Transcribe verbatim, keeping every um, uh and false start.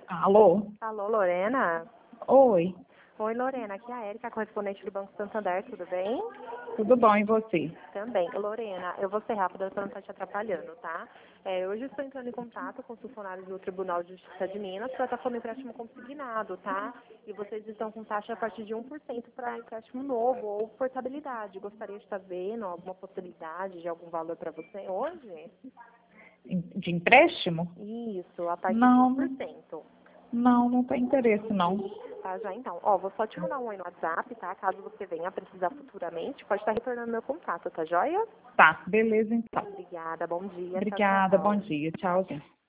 Alô? Alô, Lorena? Oi, Oi, Lorena, aqui é a Érica, correspondente do Banco Santander, tudo bem? tudo bom e você? Também. Lorena, eu vou ser rápida para não estar te atrapalhando, tá? É, hoje eu estou entrando em contato com os funcionários do Tribunal de Justiça de Minas para estar falando empréstimo consignado, tá? E vocês estão com taxa a partir de um por cento para empréstimo novo ou portabilidade. Gostaria de estar vendo alguma possibilidade de algum valor para você hoje? De empréstimo? Isso, a partir de um Não, por cento. não, não tem interesse não. Tá, já então. Ó, vou só te mandar um oi no WhatsApp, tá? Caso você venha a precisar futuramente, pode estar retornando meu contato, tá joia? Tá, beleza então. Obrigada, bom dia, tchau, Obrigada, bom tchau. dia, tchauzinho.